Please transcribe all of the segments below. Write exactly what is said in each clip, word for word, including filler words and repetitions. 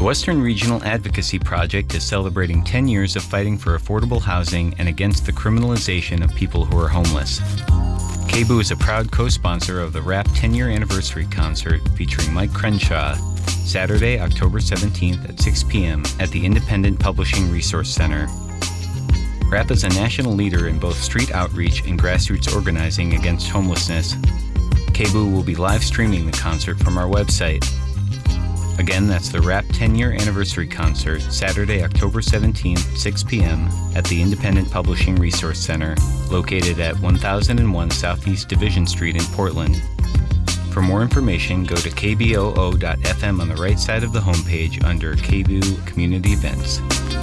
The Western Regional Advocacy Project is celebrating ten years of fighting for affordable housing and against the criminalization of people who are homeless. K B O O is a proud co-sponsor of the R A P ten-year anniversary concert featuring Mike Crenshaw, Saturday, October seventeenth at six p.m. at the Independent Publishing Resource Center. R A P is a national leader in both street outreach and grassroots organizing against homelessness. K B O O will be live streaming the concert from our website. Again, that's the R A P ten-year anniversary concert, Saturday, October seventeenth, six p.m. at the Independent Publishing Resource Center, located at one thousand one Southeast Division Street in Portland. For more information, go to k b o o dot f m on the right side of the homepage under K B O O Community Events.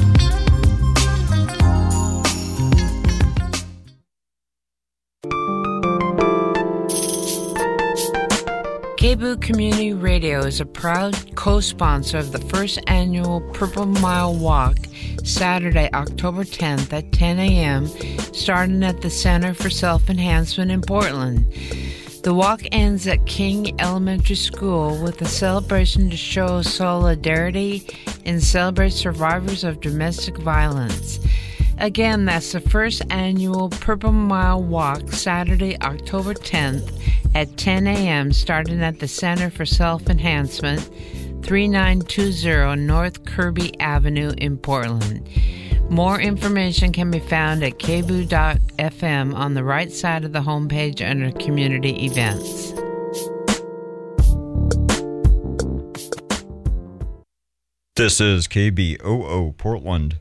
K B O O Community Radio is a proud co-sponsor of the first annual Purple Mile Walk, Saturday, October tenth at ten a.m., starting at the Center for Self-Enhancement in Portland. The walk ends at King Elementary School with a celebration to show solidarity and celebrate survivors of domestic violence. Again, that's the first annual Purple Mile Walk, Saturday, October tenth at ten a.m., starting at the Center for Self-Enhancement, thirty-nine twenty North Kirby Avenue in Portland. More information can be found at k b o o dot f m on the right side of the homepage under Community Events. This is K B O O Portland.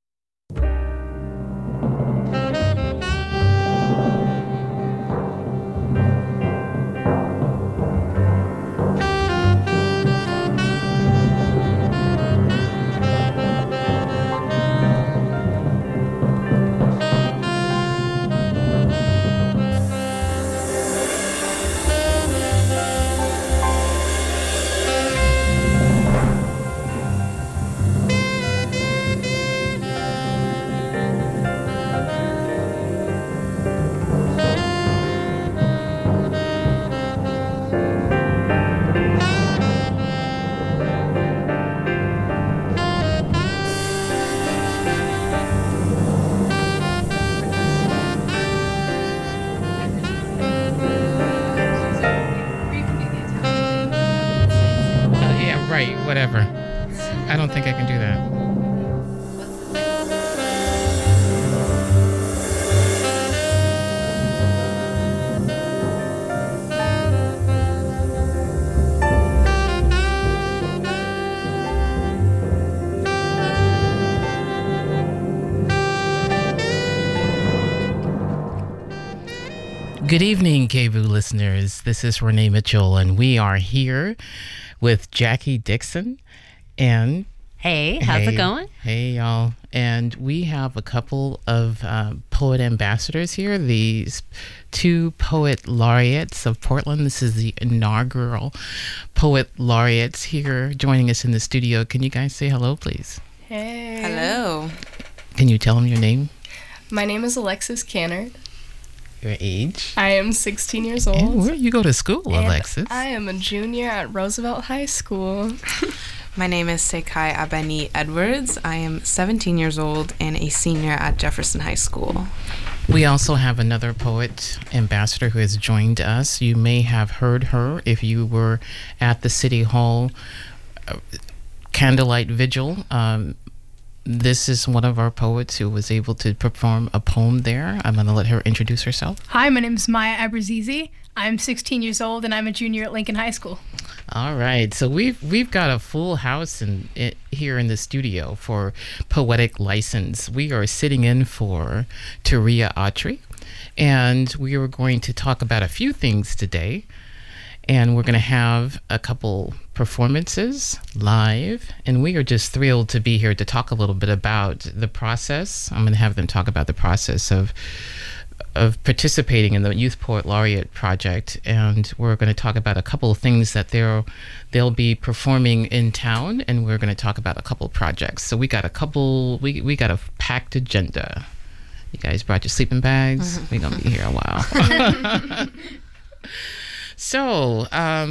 Whatever. I don't think I can do that. Good evening, K B O O listeners. This is Renee Mitchell, and we are here with Jackie Dixon. And hey, how's hey, it going? Hey, y'all. And we have a couple of uh, poet ambassadors here, these two poet laureates of Portland. This is the inaugural poet laureates here joining us in the studio. Can you guys say hello, please? Hey. Hello. Can you tell them your name? My name is Alexis Cannard. Your age? I am sixteen years old. And where do you go to school, and Alexis? I am a junior at Roosevelt High School. My name is Sekai Abani Edwards. I am seventeen years old and a senior at Jefferson High School. We also have another poet ambassador who has joined us. You may have heard her if you were at the City Hall uh, candlelight vigil. Um, this is one of our poets who was able to perform a poem there. I'm going to let her introduce herself. Hi, my name is Maya Abrazizi. I'm sixteen years old and I'm a junior at Lincoln High School. All right, so we've we've got a full house in, in here in the studio for Poetic License. We are sitting in for Taria Autry, and we are going to talk about a few things today. And we're going to have a couple performances live, and we are just thrilled to be here to talk a little bit about the process. I'm going to have them talk about the process of of participating in the Youth Poet Laureate Project, and we're going to talk about a couple of things that they'll they'll be performing in town, and we're going to talk about a couple of projects. So we got a couple, we we got a packed agenda. You guys brought your sleeping bags? We're going to be here a while. So, um,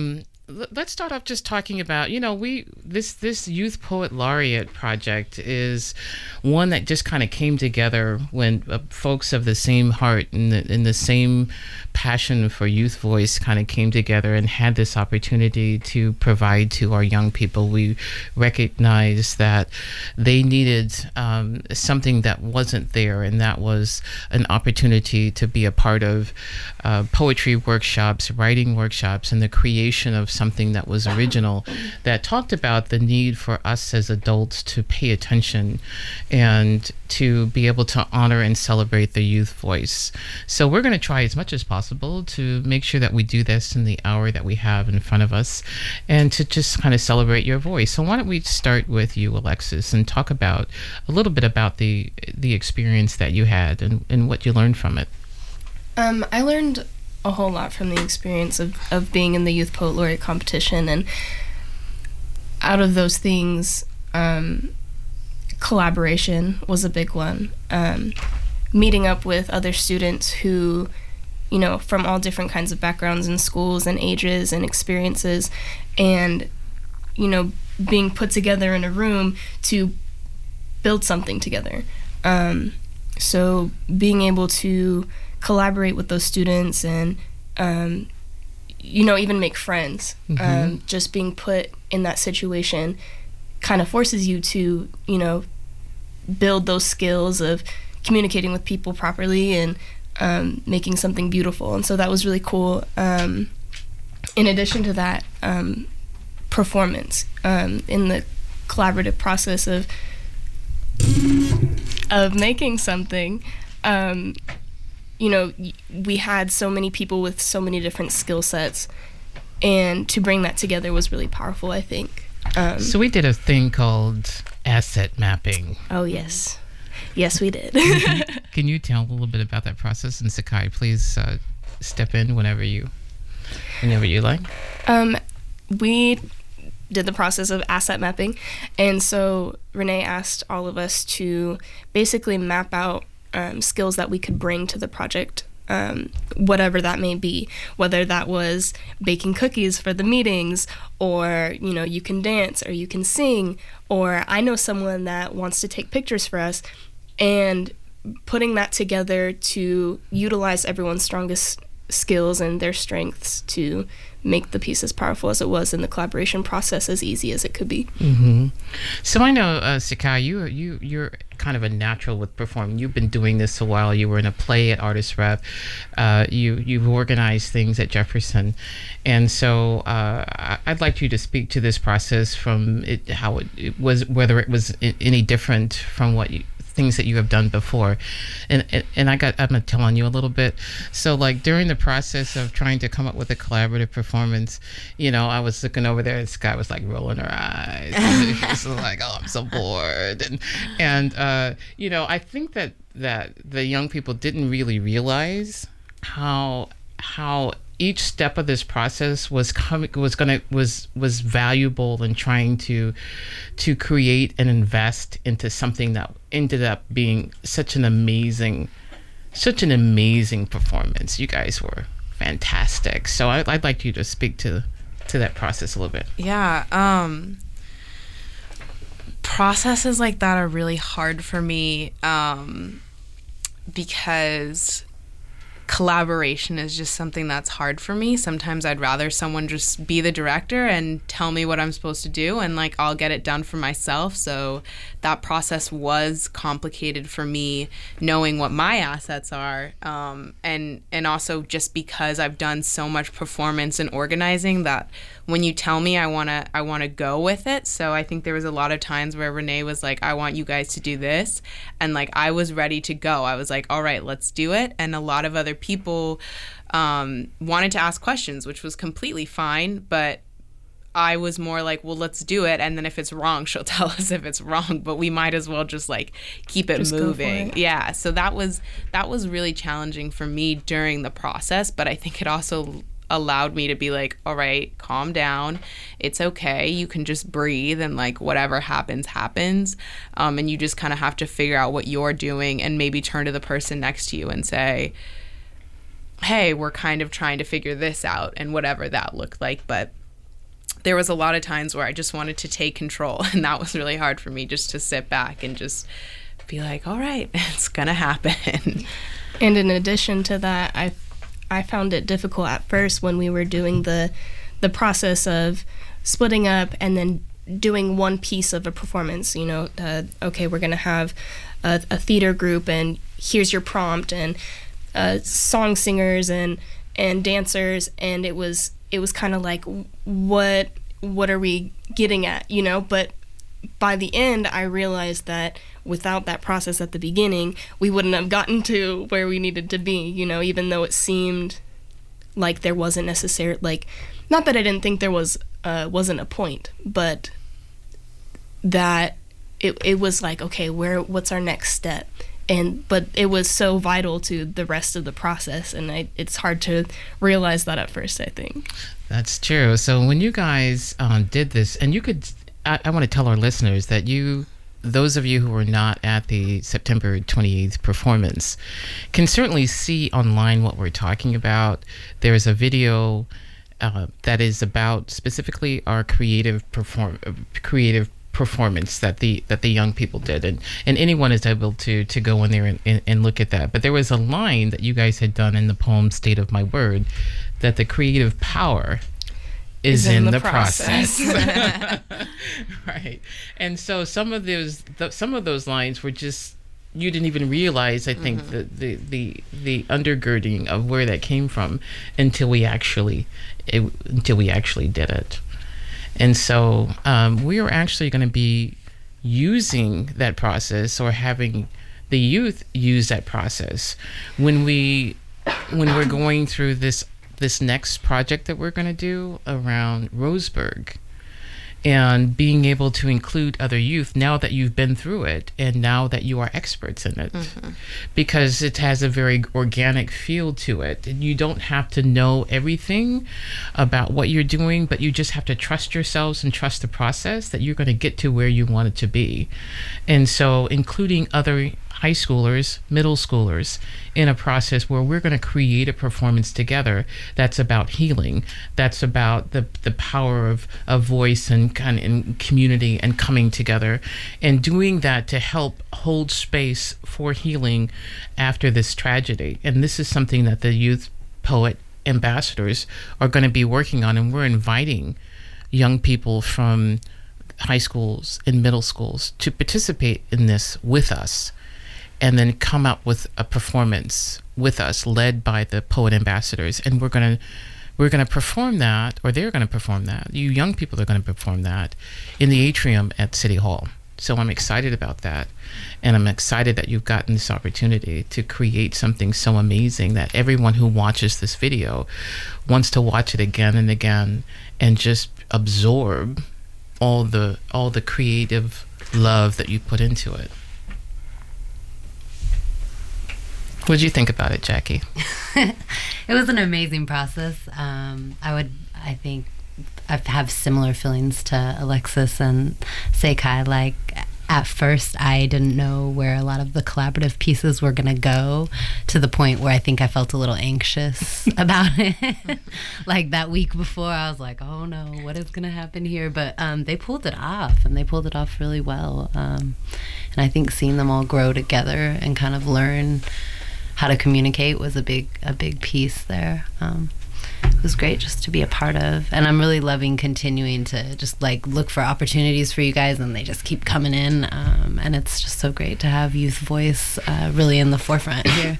l- let's start off just talking about, you know, we this this Youth Poet Laureate project is one that just kind of came together when uh, folks of the same heart and the, and the same passion for youth voice kind of came together and had this opportunity to provide to our young people. We recognized that they needed um, something that wasn't there, and that was an opportunity to be a part of uh, poetry workshops, writing workshops, and the creation of something that was original, that talked about the need for us as adults to pay attention and to be able to honor and celebrate the youth voice. So we're going to try as much as possible to make sure that we do this in the hour that we have in front of us, and to just kind of celebrate your voice. So why don't we start with you, Alexis, and talk about a little bit about the the experience that you had and, and what you learned from it. Um, I learned a whole lot from the experience of, of being in the Youth Poet Laureate competition, and out of those things, um, collaboration was a big one. Um, meeting up with other students who, you know, from all different kinds of backgrounds and schools and ages and experiences, and, you know, being put together in a room to build something together. Um, so being able to collaborate with those students and, um, you know, even make friends, mm-hmm. um, just being put in that situation kind of forces you to, you know, build those skills of communicating with people properly and um, making something beautiful. And so that was really cool. Um, in addition to that, um, performance um, in the collaborative process of of making something. Um, you know, we had so many people with so many different skill sets, and to bring that together was really powerful, I think. Um, so we did a thing called asset mapping. Oh, yes. Yes, we did. Can you tell a little bit about that process? And Sakai, please uh, step in whenever you, whenever you like. Um, we did the process of asset mapping, and so Renee asked all of us to basically map out um, skills that we could bring to the project, um, whatever that may be, whether that was baking cookies for the meetings, or, you know, you can dance, or you can sing, or I know someone that wants to take pictures for us, and putting that together to utilize everyone's strongest skills and their strengths to make the piece as powerful as it was, in the collaboration process as easy as it could be. Mm-hmm. So I know, uh, Sakai, you you you're kind of a natural with performing. You've been doing this a while. You were in a play at Artist Rep. Uh, you you've organized things at Jefferson, and so uh, I'd like you to speak to this process from it, how it, it was, whether it was any different from what you, things that you have done before. And, and and I got I'm telling you a little bit. So like during the process of trying to come up with a collaborative performance, you know, I was looking over there, this guy was like rolling her eyes. She was like, oh, I'm so bored. And and uh, you know, I think that that the young people didn't really realize how how each step of this process was coming was gonna was was valuable in trying to to create and invest into something that ended up being such an amazing such an amazing performance. You guys were fantastic. So I, I'd like you to speak to to that process a little bit. Yeah. Um, processes like that are really hard for me um, because collaboration is just something that's hard for me. Sometimes I'd rather someone just be the director and tell me what I'm supposed to do, and like I'll get it done for myself. So that process was complicated for me, knowing what my assets are, um, and and also just because I've done so much performance and organizing, that when you tell me, I wanna I wanna go with it. So I think there was a lot of times where Renee was like, I want you guys to do this, and like I was ready to go. I was like, all right, let's do it. And a lot of other people um, wanted to ask questions, which was completely fine, but I was more like, well, let's do it, and then if it's wrong, she'll tell us if it's wrong, but we might as well just like keep it just moving. It. Yeah, so that was that was really challenging for me during the process, but I think it also allowed me to be like, all right, calm down, it's okay, you can just breathe, and like whatever happens happens, um, and you just kind of have to figure out what you're doing, and maybe turn to the person next to you and say, hey, we're kind of trying to figure this out, and whatever that looked like. But there was a lot of times where I just wanted to take control, and that was really hard for me, just to sit back and just be like, all right, it's gonna happen. And in addition to that, I I found it difficult at first when we were doing the the process of splitting up and then doing one piece of a performance. You know, uh, okay, we're gonna have a, a theater group, and here's your prompt, and uh, song singers and and dancers, and it was it was kind of like, what what are we getting at, you know? But by the end, I realized that without that process at the beginning, we wouldn't have gotten to where we needed to be, you know, even though it seemed like there wasn't necessarily, like, not that I didn't think there was, uh, wasn't a point, but that it it was like, okay, where, what's our next step? And, but it was so vital to the rest of the process, and I, it's hard to realize that at first, I think. That's true. So when you guys um, did this, and you could, I, I want to tell our listeners that you, those of you who were not at the September twenty-eighth performance, can certainly see online what we're talking about. There's a video uh, that is about specifically our creative perform creative performance that the that the young people did, and and anyone is able to to go in there and, and, and look at that. But there was a line that you guys had done in the poem State of My Word, that the creative power is, is in, in the, the process, process. Right. And so some of those the, some of those lines were just, you didn't even realize, I think, mm-hmm. the, the the the undergirding of where that came from until we actually it, until we actually did it. And so um, we are actually going to be using that process, or having the youth use that process when we when we're going through this this next project that we're going to do around Roseburg, and being able to include other youth now that you've been through it and now that you are experts in it, mm-hmm. because it has a very organic feel to it. And you don't have to know everything about what you're doing, but you just have to trust yourselves and trust the process that you're going to get to where you want it to be. And so including other high schoolers, middle schoolers, in a process where we're going to create a performance together that's about healing, that's about the the power of, of voice and kind of in community and coming together, and doing that to help hold space for healing after this tragedy. And this is something that the Youth Poet Ambassadors are going to be working on, and we're inviting young people from high schools and middle schools to participate in this with us, and then come up with a performance with us, led by the Poet Ambassadors. And we're gonna we're gonna perform that, or they're gonna perform that. You young people are gonna perform that in the atrium at City Hall. So I'm excited about that, and I'm excited that you've gotten this opportunity to create something so amazing that everyone who watches this video wants to watch it again and again, and just absorb all the all the creative love that you put into it. What did you think about it, Jackie? It was an amazing process. Um, I would, I think, I have similar feelings to Alexis and Sekai. Like, at first, I didn't know where a lot of the collaborative pieces were going to go, to the point where I think I felt a little anxious about it. Like, that week before, I was like, oh no, what is going to happen here? But um, they pulled it off, and they pulled it off really well. Um, and I think seeing them all grow together and kind of learn how to communicate was a big a big piece there. Um, it was great just to be a part of, and I'm really loving continuing to just like look for opportunities for you guys, and they just keep coming in, um, and it's just so great to have youth voice uh, really in the forefront here.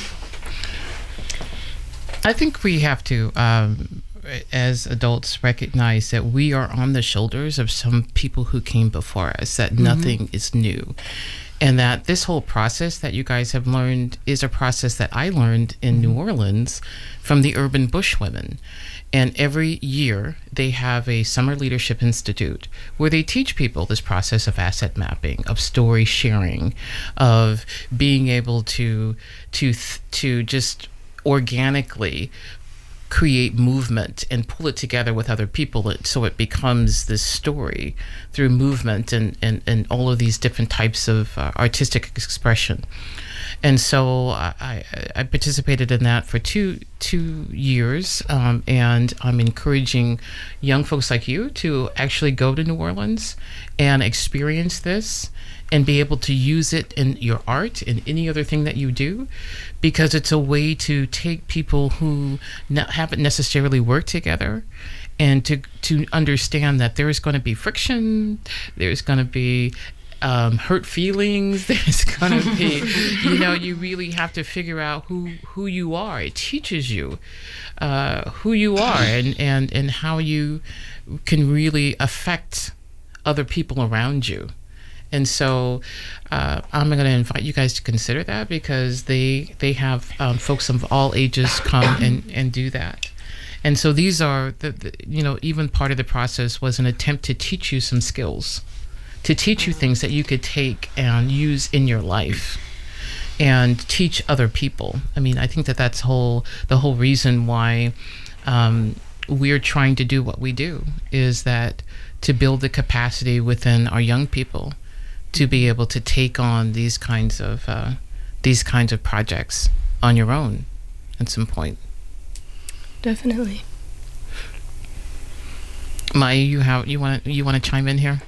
I think we have to, um, as adults, recognize that we are on the shoulders of some people who came before us, that mm-hmm. nothing is new. And that this whole process that you guys have learned is a process that I learned in New Orleans from the Urban Bushwomen. And every year they have a Summer Leadership Institute where they teach people this process of asset mapping, of story sharing, of being able to to to just organically create movement and pull it together with other people, so it becomes this story through movement and, and, and all of these different types of uh, artistic expression. And so I, I, I participated in that for two two years, um, and I'm encouraging young folks like you to actually go to New Orleans and experience this and be able to use it in your art and any other thing that you do, because it's a way to take people who ne- haven't necessarily worked together and to to understand that there's going to be friction, there's going to be um, hurt feelings, there's going to be, you know, you really have to figure out who, who you are. It teaches you uh, who you are and, and, and how you can really affect other people around you. And so uh, I'm going to invite you guys to consider that, because they they have um, folks of all ages come and, and do that. And so these are, the, the, you know, even part of the process was an attempt to teach you some skills, to teach you things that you could take and use in your life and teach other people. I mean, I think that that's whole the whole reason why um, we're trying to do what we do, is that to build the capacity within our young people to be able to take on these kinds of uh, these kinds of projects on your own at some point. Definitely. Maya, you have you want you want to chime in here?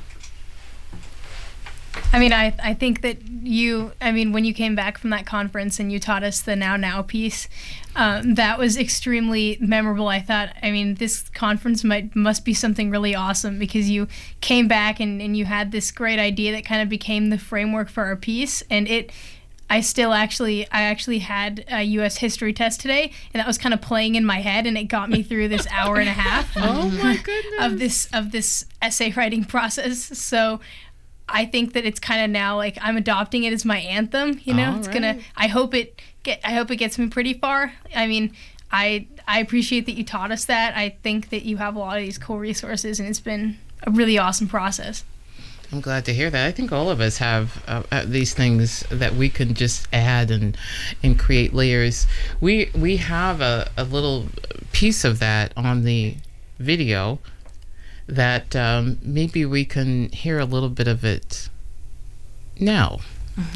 I mean, I I think that you, I mean, when you came back from that conference and you taught us the Now Now piece, um, that was extremely memorable. I thought, I mean, this conference might must be something really awesome, because you came back and, and you had this great idea that kind of became the framework for our piece. And it, I still actually, I actually had a U S history test today, and that was kind of playing in my head, and it got me through this hour and a half. Oh my goodness. Of this, of this essay writing process. So I think that it's kind of now like I'm adopting it as my anthem, you know. All it's right. gonna I hope it get I hope it gets me pretty far. I mean, I I appreciate that you taught us that. I think that you have a lot of these cool resources, and it's been a really awesome process. I'm glad to hear that. I think all of us have uh, uh, these things that we can just add and and create layers. We we have a, a little piece of that on the video that um, maybe we can hear a little bit of it now. Mm-hmm.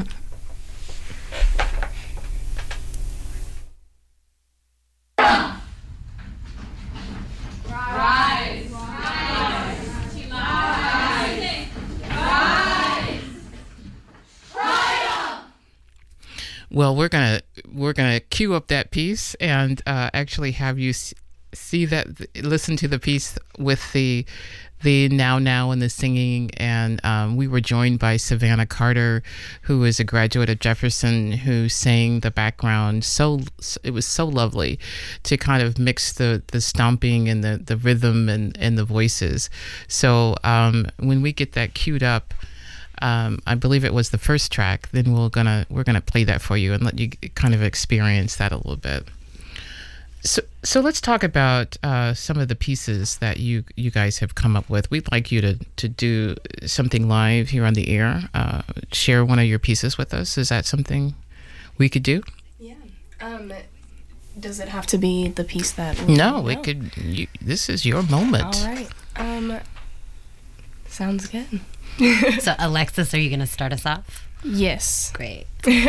Rise, rise, rise, rise, triumph. Well, we're gonna we're gonna cue up that piece and uh, actually have you s- see that, listen to the piece with the the now now and the singing. And um, we were joined by Savannah Carter, who is a graduate of Jefferson, who sang the background. So it was so lovely to kind of mix the the stomping and the the rhythm and and the voices. So um, when we get that queued up, Um, I believe it was the first track, then we're gonna we're gonna play that for you and let you kind of experience that a little bit. So so let's talk about uh, some of the pieces that you you guys have come up with. We'd like you to to do something live here on the air. Uh, share one of your pieces with us. Is that something we could do? Yeah. Um, does it have to be the piece that? We No, it could. You, this is your moment. All right. Um, sounds good. So, Alexis, are you going to start us off? Yes. Great.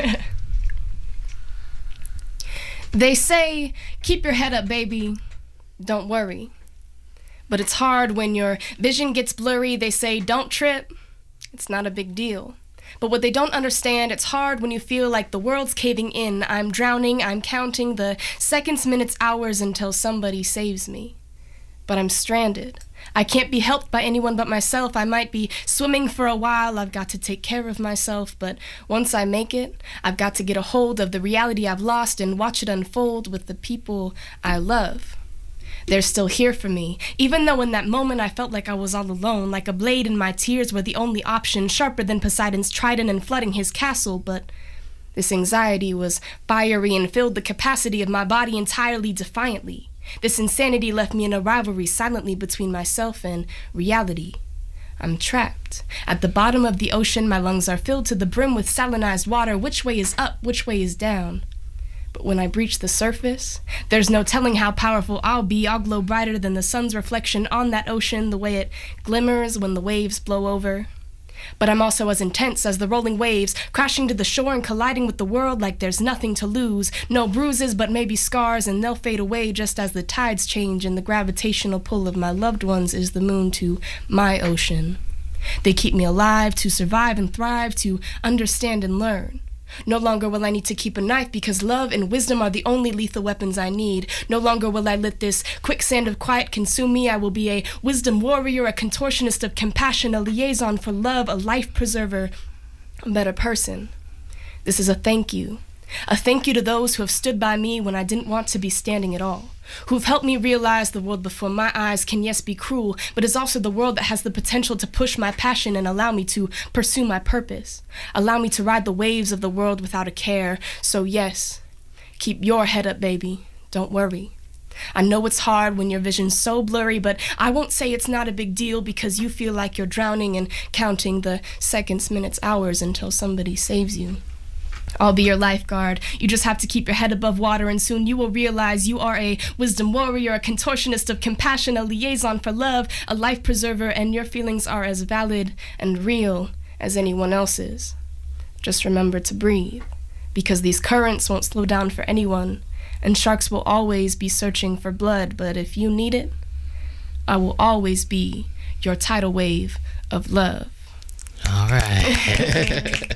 They say, keep your head up, baby. Don't worry. But it's hard when your vision gets blurry. They say, don't trip. It's not a big deal. But what they don't understand, it's hard when you feel like the world's caving in. I'm drowning. I'm counting the seconds, minutes, hours until somebody saves me. But I'm stranded. I can't be helped by anyone but myself. I might be swimming for a while. I've got to take care of myself. But once I make it, I've got to get a hold of the reality I've lost and watch it unfold with the people I love. They're still here for me, even though in that moment I felt like I was all alone, like a blade in my tears were the only option, sharper than Poseidon's trident and flooding his castle. But this anxiety was fiery and filled the capacity of my body entirely defiantly. This insanity left me in a rivalry silently between myself and reality. I'm trapped. At the bottom of the ocean, my lungs are filled to the brim with salinized water. Which way is up? Which way is down? But when I breach the surface, there's no telling how powerful I'll be. I'll glow brighter than the sun's reflection on that ocean, the way it glimmers when the waves blow over. But I'm also as intense as the rolling waves, crashing to the shore and colliding with the world like there's nothing to lose. No bruises, but maybe scars, and they'll fade away just as the tides change, and the gravitational pull of my loved ones is the moon to my ocean. They keep me alive to survive and thrive, to understand and learn. No longer will I need to keep a knife because love and wisdom are the only lethal weapons I need. No longer will I let this quicksand of quiet consume me. I will be a wisdom warrior, a contortionist of compassion, a liaison for love, a life preserver, a better person. This is a thank you. A thank you to those who have stood by me when I didn't want to be standing at all, who've helped me realize the world before my eyes can, yes, be cruel, but is also the world that has the potential to push my passion and allow me to pursue my purpose, allow me to ride the waves of the world without a care. So yes, keep your head up, baby. Don't worry. I know it's hard when your vision's so blurry, but I won't say it's not a big deal because you feel like you're drowning and counting the seconds, minutes, hours until somebody saves you. I'll be your lifeguard. You just have to keep your head above water, and soon you will realize you are a wisdom warrior, a contortionist of compassion, a liaison for love, a life preserver, and your feelings are as valid and real as anyone else's. Just remember to breathe, because these currents won't slow down for anyone, and sharks will always be searching for blood, but if you need it, I will always be your tidal wave of love. All right.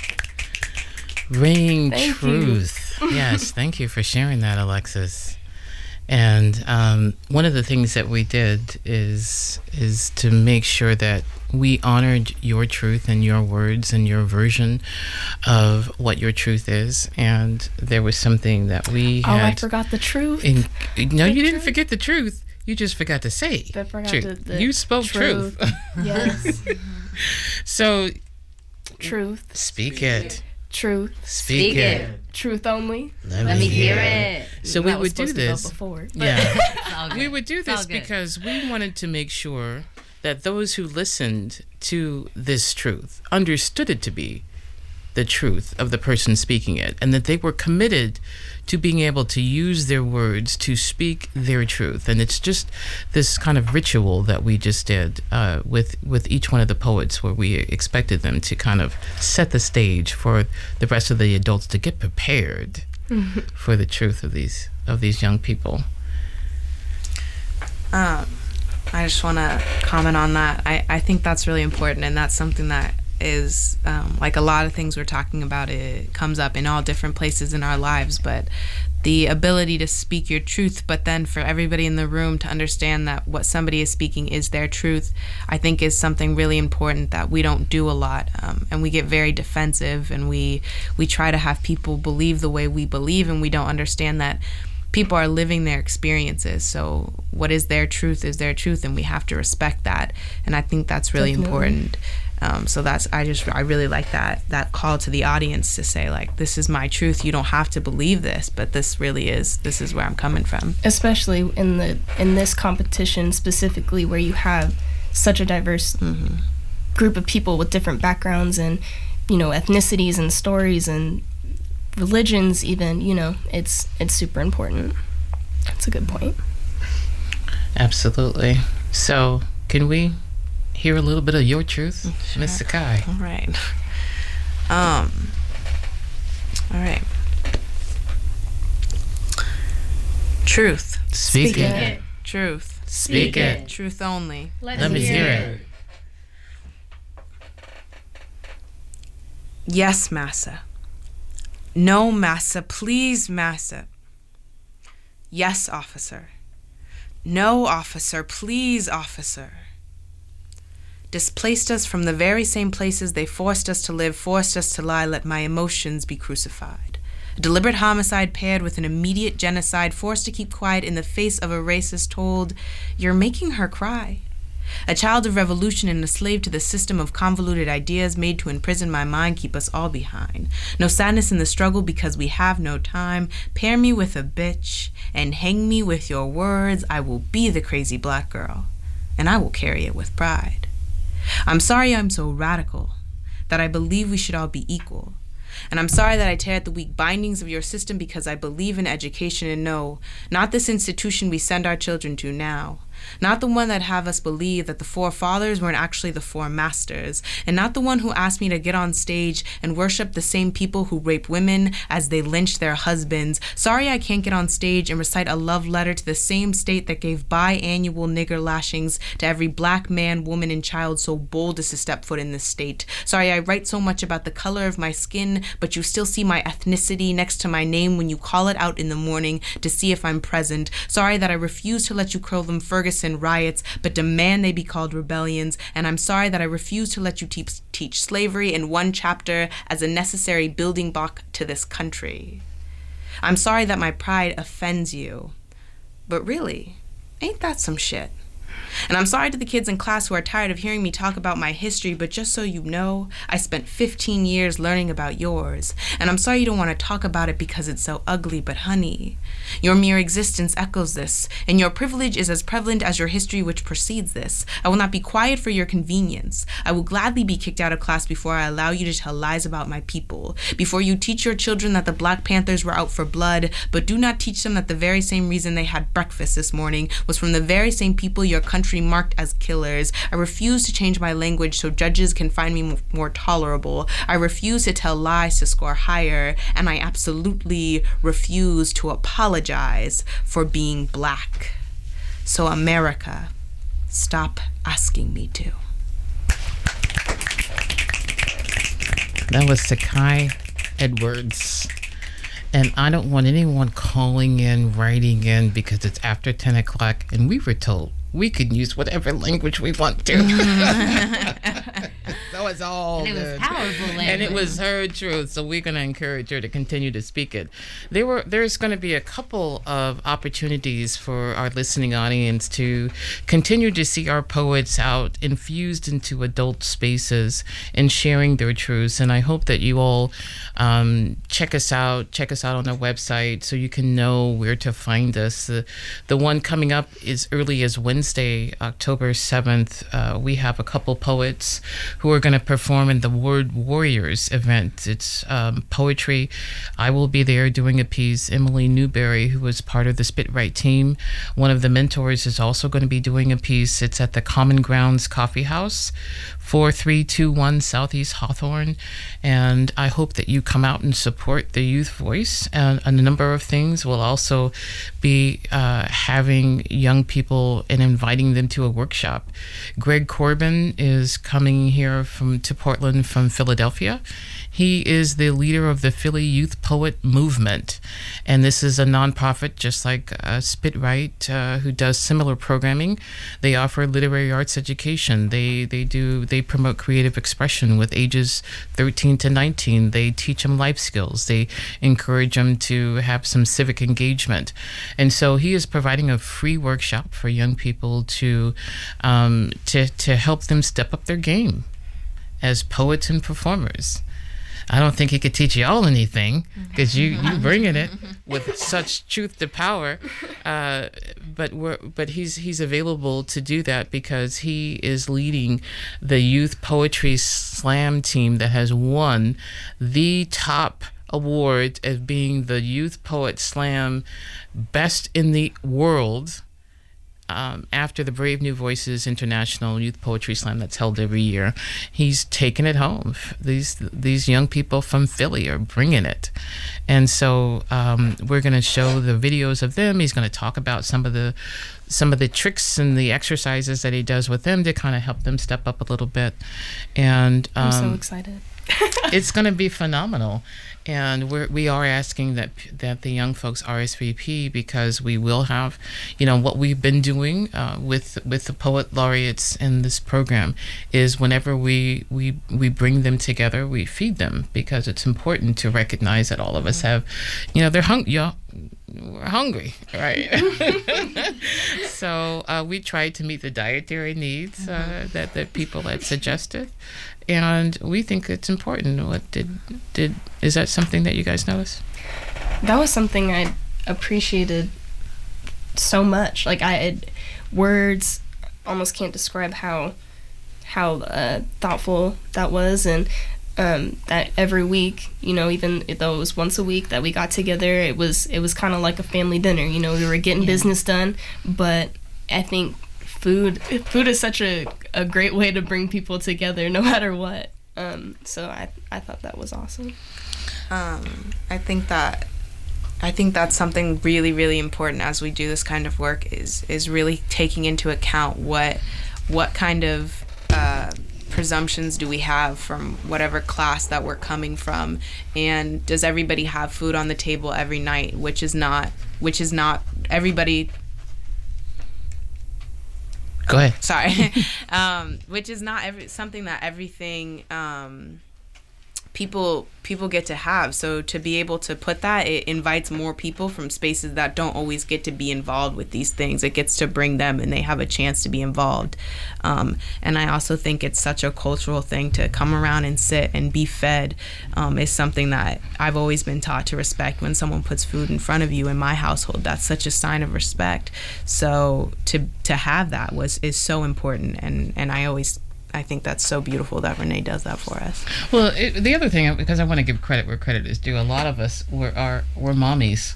Ring Thank truth. Yes, thank you for sharing that, Alexis. And um, one of the things that we did is is to make sure that we honored your truth and your words and your version of what your truth is. And there was something that we Oh, had. I forgot the truth. In, no, The you didn't truth? forget the truth. You just forgot to say I forgot truth. the- the you spoke truth. truth. Yes. So Truth. speak it. Truth. Speak, Speak it. it. Truth only. Let, Let me hear it. So That we was would do supposed to go this. before, but- Yeah. It's all good. We would do It's all this good. because we wanted to make sure that those who listened to this truth understood it to be the truth of the person speaking it, and that they were committed to being able to use their words to speak their truth. And it's just this kind of ritual that we just did uh, with with each one of the poets, where we expected them to kind of set the stage for the rest of the adults to get prepared for the truth of these of these young people. Um, I just want to comment on that. I, I think that's really important, and that's something that is um, like a lot of things we're talking about. It comes up in all different places in our lives, but the ability to speak your truth, but then for everybody in the room to understand that what somebody is speaking is their truth, I think is something really important that we don't do a lot. Um, and we get very defensive, and we we try to have people believe the way we believe, and we don't understand that people are living their experiences. So what is their truth is their truth, and we have to respect that. And I think that's really Definitely. important. Um, so that's I just I really like that that call to the audience to say, like, this is my truth. You don't have to believe this, but this really is this is where I'm coming from. Especially in the in this competition specifically, where you have such a diverse Mm-hmm. group of people with different backgrounds and, you know, ethnicities and stories and religions even, you know, it's it's super important. That's a good point. Absolutely. So can we hear a little bit of your truth, Sure. Miss Sakai? All right. Um. All right. Truth. Speak, Speak it. it. Truth. Speak it. Truth only. Let's Let me hear it. Yes, massa. No, massa. Please, massa. Yes, officer. No, officer. Please, officer. Displaced us from the very same places they forced us to live, forced us to lie, let my emotions be crucified. A deliberate homicide paired with an immediate genocide, forced to keep quiet in the face of a racist told, "You're making her cry." A child of revolution and a slave to the system of convoluted ideas made to imprison my mind, keep us all behind. No sadness in the struggle because we have no time. Pair me with a bitch and hang me with your words. I will be the crazy black girl, and I will carry it with pride. I'm sorry I'm so radical, that I believe we should all be equal. And I'm sorry that I tear at the weak bindings of your system because I believe in education and know, not this institution we send our children to now. Not the one that have us believe that the four fathers weren't actually the four masters, and not the one who asked me to get on stage and worship the same people who rape women as they lynch their husbands. Sorry I can't get on stage and recite a love letter to the same state that gave biannual nigger lashings to every black man, woman, and child so bold as to step foot in this state. Sorry I write so much about the color of my skin, but you still see my ethnicity next to my name when you call it out in the morning to see if I'm present. Sorry that I refuse to let you curl them Ferguson riots, but demand they be called rebellions. And I'm sorry that I refuse to let you te- teach slavery in one chapter as a necessary building block to this country. I'm sorry that my pride offends you. But really, ain't that some shit? And I'm sorry to the kids in class who are tired of hearing me talk about my history, but just so you know, I spent fifteen years learning about yours. And I'm sorry you don't want to talk about it because it's so ugly, but honey, your mere existence echoes this, and your privilege is as prevalent as your history which precedes this. I will not be quiet for your convenience. I will gladly be kicked out of class before I allow you to tell lies about my people, before you teach your children that the Black Panthers were out for blood, but do not teach them that the very same reason they had breakfast this morning was from the very same people your country marked as killers. I refuse to change my language so judges can find me more tolerable. I refuse to tell lies to score higher, and I absolutely refuse to apologize for being black. So America, stop asking me to. That was Sakai Edwards. And I don't want anyone calling in, writing in, because it's after ten o'clock, and we were told we could use whatever language we want to. That was all And it good. was powerful language. And it was her truth, so we're going to encourage her to continue to speak it. There were, there's going to be a couple of opportunities for our listening audience to continue to see our poets out infused into adult spaces and sharing their truths. And I hope that you all um, check us out, check us out on our website so you can know where to find us. The, the one coming up is early as Wednesday, October seventh. Uh, we have a couple poets who are going to perform in the Word Warriors event. It's um, poetry. I will be there doing a piece. Emily Newberry, who was part of the Spit Right team, one of the mentors, is also going to be doing a piece. It's at the Common Grounds Coffee House, four three two one Southeast Hawthorne. And I hope that you come out and support the youth voice. And a number of things. We'll also be uh, having young people and inviting them to a workshop. Greg Corbin is coming here from to Portland from Philadelphia. He is the leader of the Philly Youth Poet Movement, and this is a nonprofit just like uh, Spit Right, uh, who does similar programming. They offer literary arts education. They they do they promote creative expression with ages thirteen to nineteen. They teach them life skills. They encourage them to have some civic engagement, and so he is providing a free workshop for young people to um, to to help them step up their game as poets and performers. I don't think he could teach y'all anything because you you bringing it with such truth to power, uh, but we're but he's he's available to do that because he is leading the Youth Poetry Slam team that has won the top award as being the Youth Poet Slam Best in the World. Um, after the Brave New Voices International Youth Poetry Slam that's held every year, he's taken it home. These these young people from Philly are bringing it, and so um, we're going to show the videos of them. He's going to talk about some of the some of the tricks and the exercises that he does with them to kind of help them step up a little bit. And um, I'm so excited. It's going to be phenomenal. And we're, we are asking that that the young folks R S V P because we will have, you know, what we've been doing uh, with with the poet laureates in this program is whenever we, we we bring them together, we feed them because it's important to recognize that all of us have, you know, they're hungry. Y'all, we're hungry, right? So uh, we try to meet the dietary needs uh, that that people had suggested. And we think it's important. What did did is that something that you guys noticed? That was something I appreciated so much. Like I had words almost can't describe how how uh, thoughtful that was, and um, that every week, you know, even though it was once a week that we got together, it was it was kind of like a family dinner. You know, we were getting Yeah. business done, but I think food food is such a, a great way to bring people together no matter what. Um, so I I thought that was awesome. Um, I think that I think that's something really, really important as we do this kind of work is is really taking into account what what kind of uh, presumptions do we have from whatever class that we're coming from, and does everybody have food on the table every night, which is not which is not everybody. Go ahead. Sorry, um, which is not every something that everything. Um, people people get to have. So to be able to put that, it invites more people from spaces that don't always get to be involved with these things. It gets to bring them and they have a chance to be involved. Um, and I also think it's such a cultural thing to come around and sit and be fed um, is something that I've always been taught to respect. When someone puts food in front of you in my household, that's such a sign of respect. So to to have that was is so important, and, and I always I think that's so beautiful that Renee does that for us. Well, it, the other thing, because I want to give credit where credit is due, a lot of us were are we're mommies,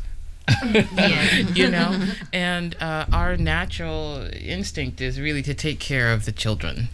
you know, and uh, our natural instinct is really to take care of the children.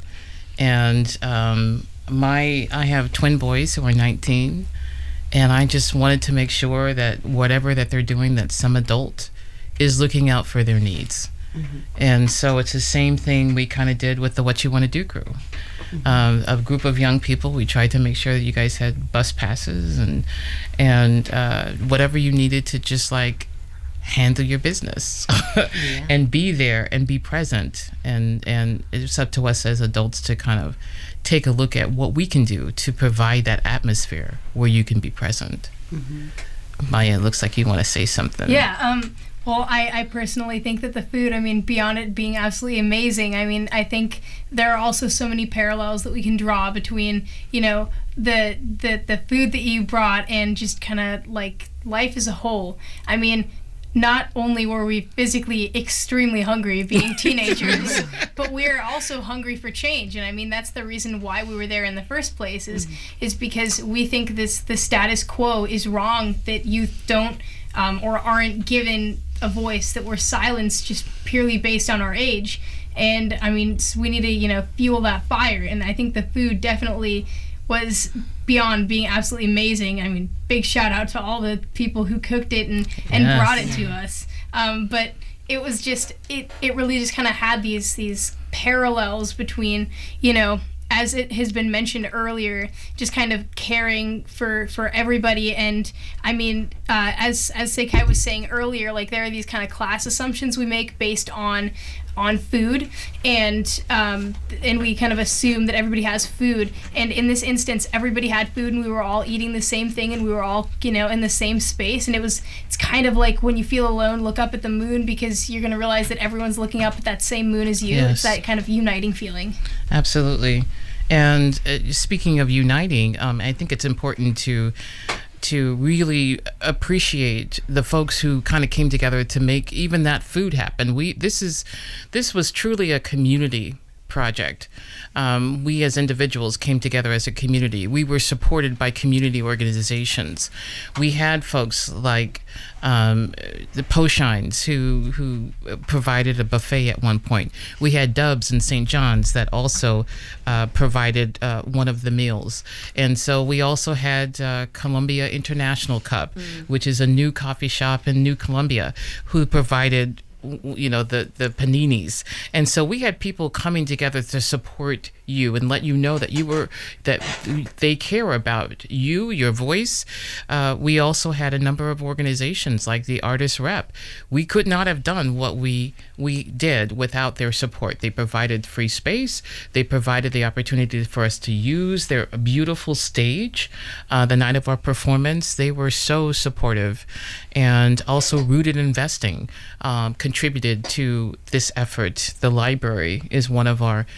And um, my I have twin boys who are nineteen, and I just wanted to make sure that whatever that they're doing, that some adult is looking out for their needs. Mm-hmm. And so it's the same thing we kind of did with the What You Want to Do crew. Mm-hmm. Um, a group of young people, we tried to make sure that you guys had bus passes and and uh, whatever you needed to just like handle your business yeah. and be there and be present. And, and it's up to us as adults to kind of take a look at what we can do to provide that atmosphere where you can be present. Mm-hmm. Maya, it looks like you want to say something. Yeah. Um, Well, I, I personally think that the food, I mean, beyond it being absolutely amazing, I mean, I think there are also so many parallels that we can draw between, you know, the the, the food that you brought and just kind of like life as a whole. I mean, not only were we physically extremely hungry being teenagers, but we are also hungry for change. And I mean, that's the reason why we were there in the first place is, mm-hmm. is because we think this the status quo is wrong, that youth don't um, or aren't given a voice, that we're silenced just purely based on our age. And I mean, we need to, you know, fuel that fire. And I think the food definitely was beyond being absolutely amazing. I mean, big shout out to all the people who cooked it and, and yes. brought it to us. Um, but it was just, it, it really just kind of had these, these parallels between, you know, as it has been mentioned earlier, just kind of caring for, for everybody. And I mean, uh, as as Sekai was saying earlier, like there are these kind of class assumptions we make based on on food, and um, and we kind of assume that everybody has food. And in this instance, everybody had food, and we were all eating the same thing, and we were all, you know, in the same space. And it was it's kind of like when you feel alone, look up at the moon, because you're going to realize that everyone's looking up at that same moon as you. Yes. It's that kind of uniting feeling. Absolutely. And uh, speaking of uniting, um, I think it's important to to really appreciate the folks who kind of came together to make even that food happen. We this is this was truly a community project. Um, we as individuals came together as a community. We were supported by community organizations. We had folks like um, the Poshines who who provided a buffet at one point. We had Dubs and Saint John's that also uh, provided uh, one of the meals. And so we also had uh, Columbia International Cup, mm. which is a new coffee shop in New Columbia, who provided, you know, the the paninis. And so we had people coming together to support you and let you know that you were that they care about you, your voice. Uh, we also had a number of organizations like the Artist Rep. We could not have done what we we did without their support. They provided free space. They provided the opportunity for us to use their beautiful stage uh, the night of our performance. They were so supportive, and also Rooted Investing um, contributed to this effort. The library is one of our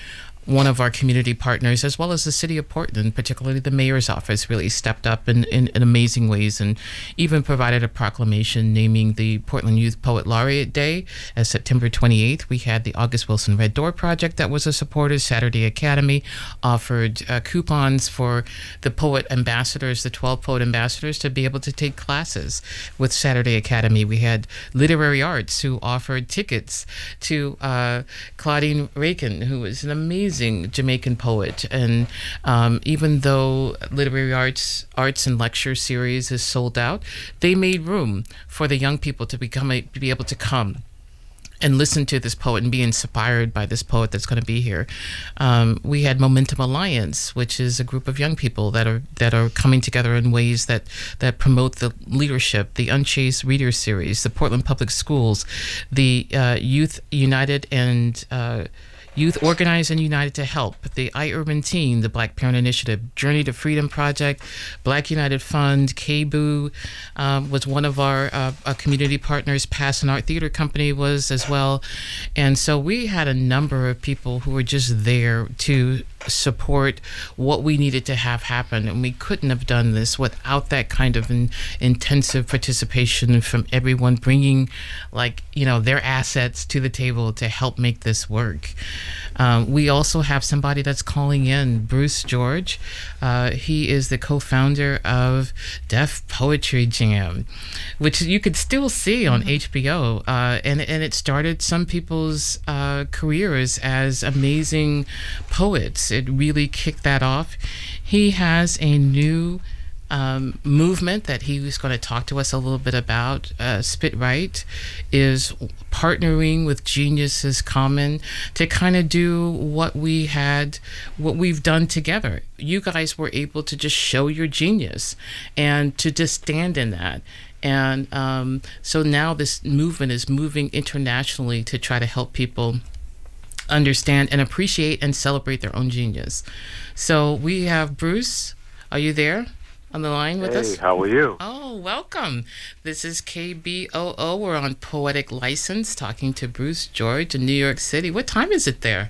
one of our community partners, as well as the city of Portland, particularly the mayor's office, really stepped up in, in, in amazing ways and even provided a proclamation naming the Portland Youth Poet Laureate Day as September twenty-eighth. We had the August Wilson Red Door Project that was a supporter. Saturday Academy offered uh, coupons for the poet ambassadors, the twelve poet ambassadors, to be able to take classes with Saturday Academy. We had Literary Arts, who offered tickets to uh, Claudine Rakin, who is an amazing Jamaican poet. And um, even though Literary Arts Arts and Lecture Series is sold out, they made room for the young people to become a, to be able to come and listen to this poet and be inspired by this poet that's going to be here. Um, we had Momentum Alliance, which is a group of young people that are that are coming together in ways that that promote the leadership. The Unchased Reader Series, the Portland Public Schools, the uh, Youth United and uh, Youth Organized and United to Help, the iUrban Teen, the Black Parent Initiative, Journey to Freedom Project, Black United Fund, K B O um, was one of our, uh, our community partners. Pass and Art Theater Company was as well. And so we had a number of people who were just there to support what we needed to have happen. And we couldn't have done this without that kind of in, intensive participation from everyone bringing, like, you know, their assets to the table to help make this work. Um, we also have somebody that's calling in, Bruce George. Uh, he is the co-founder of Deaf Poetry Jam, which you could still see on mm-hmm. H B O. Uh, and, and it started some people's uh, careers as amazing poets. It really kicked that off. He has a new Um, movement that he was going to talk to us a little bit about. uh, Spit Right is partnering with Genius is Common to kind of do what we had, what we've done together. You guys were able to just show your genius and to just stand in that. And um, so now this movement is moving internationally to try to help people understand and appreciate and celebrate their own genius. So we have Bruce. Are you there? On the line with hey, us? Hey, how are you? Oh, welcome. This is K B O O. We're on Poetic License talking to Bruce George in New York City. What time is it there?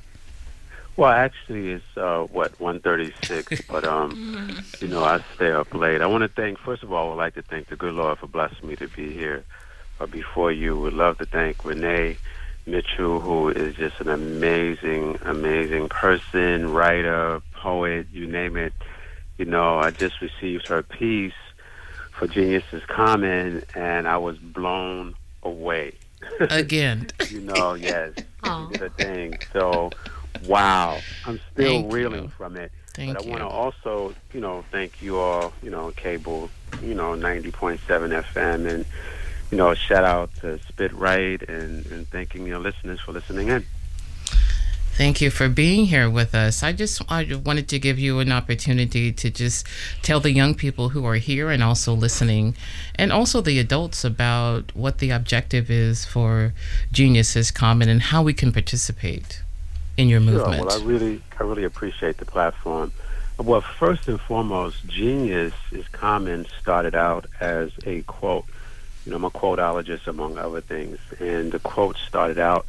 Well, actually, it's, uh, what, one thirty-six, but, um, you know, I stay up late. I want to thank, first of all, I would like to thank the good Lord for blessing me to be here. But before you, would love to thank Renee Mitchell, who is just an amazing, amazing person, writer, poet, you name it. You know, I just received her piece for Genius is Common, and I was blown away. Again. You know, yes. She did a thing. So, wow. I'm still Thank reeling you. from it. Thank but I you. want to also, you know, thank you all, you know, cable, you know, ninety point seven F M, and, you know, shout out to Spit Right, and, and thanking your listeners for listening in. Thank you for being here with us. I just I wanted to give you an opportunity to just tell the young people who are here and also listening, and also the adults, about what the objective is for Genius is Common and how we can participate in your movement. Sure. Well, I really, I really appreciate the platform. Well, first and foremost, Genius is Common started out as a quote. You know, I'm a quoteologist, among other things, and the quote started out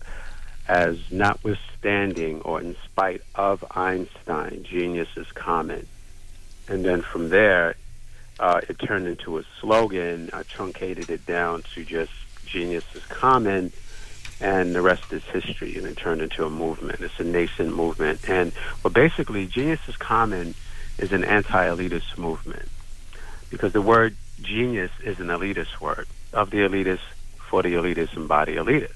as notwithstanding or in spite of Einstein, genius is common. And then from there, uh, it turned into a slogan. I truncated it down to just genius is common, and the rest is history, and it turned into a movement. It's a nascent movement. And well, basically, Genius is Common is an anti-elitist movement, because the word genius is an elitist word, of the elitists, for the elitists, and by the elitists.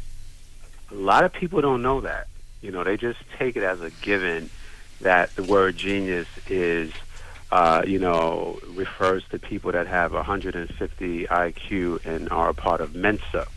A lot of people don't know that. You know, they just take it as a given that the word genius is, uh, you know, refers to people that have one hundred fifty I Q and are a part of Mensa.